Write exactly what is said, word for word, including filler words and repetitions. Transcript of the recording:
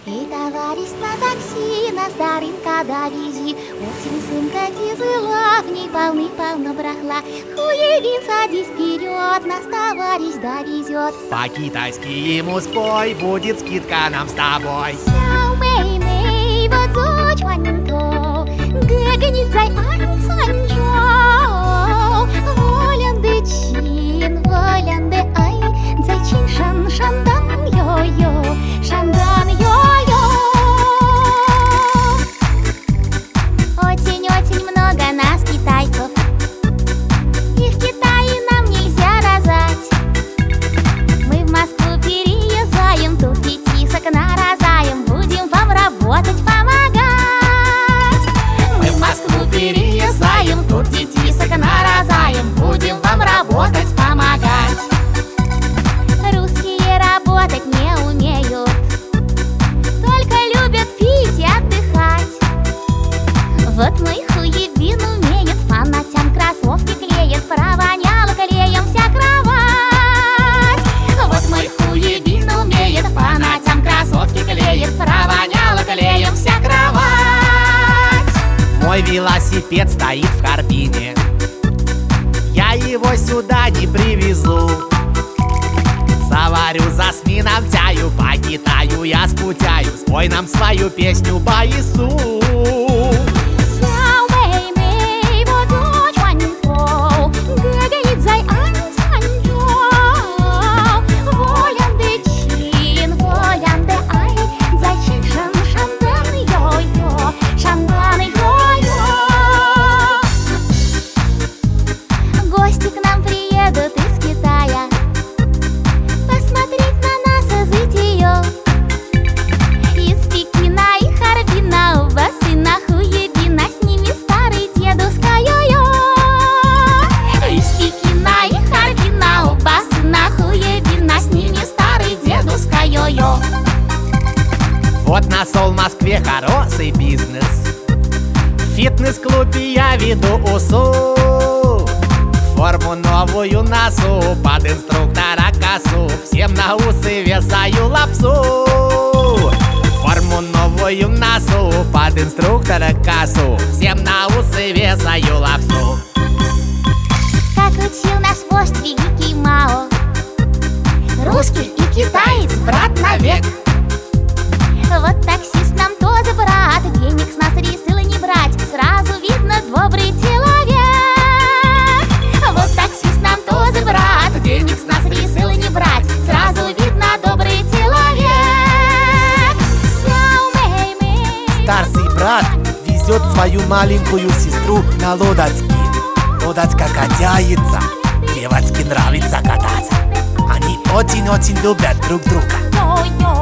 И товарищ на такси нас до рынка довези. Осень, сумка, тяжела, в ней полны-полно брахла. Хуевин, садись вперед, нас товарищ довезет. По-китайски ему спой, будет скидка нам с тобой. Сяо мэй мэй, вот зоч ваньто, гэгэнит зай ань цань чоу. Волян дэ чин, волян дэ ай, зай чин шан шандан йо-йо, шандан йо-йо. Очень-очень много нас, китайцев, и в Китае нам нельзя разать. Мы в Москву переезжаем, тут детисок нарожаем, будем вам работать, помогать. Мы в Москву переезжаем, тут детисок нарожаем, будем вам работать, помогать. Русские работать не умеют, только любят пить и отдыхать. Вот мой хуебин умеет, по ночам кроссовки клеит, провоняла клеем вся кровать. Вот мой хуебин умеет, по ночам кроссовки клеит, провоняла клеем вся кровать. Мой велосипед стоит в Харбине, я его сюда не привезу. Заварю за смином чаю, по Китаю я скучаю, спой нам свою песню Баису. Сяо мэй мэй, вот зоч ваньто, гэгэнит зай ань цань чоу. Волян дэ чин, волян дэ ай, зай чин шан шандан йо-йо, шандан йо-йо. Гости к нам приедут из Китая посмотреть на нас из Итиё. Из Пекина и Харбина, оба сына хуебина, с ними старый дедушка йо-йо. Из Пекина и Харбина, оба сына хуебина, с ними старый дедушка йо-йо. Вот нашел в Москве хороший бизнес, в фитнес-клубе я веду УСУ. Форму новую носу, под инструктора косу, всем на усы вешаю лапсу. Форму новую носу, под инструктора косу, всем на усы вешаю лапсу. Как учил наш вождь великий Мао, Русский и китаец, брат навек. вот таксист нам тоже брат, денег с нас решил не брать, сразу видно добрый человек. Вот таксист нам тоже брат, Денег с нас решил не брать, сразу видно добрый человек. Сяо мэй мэй, Старший брат везет свою маленькую сестру на лодочке. Лодочка катается, девочке нравится кататься. Они очень-очень любят друг друга. йо-йо.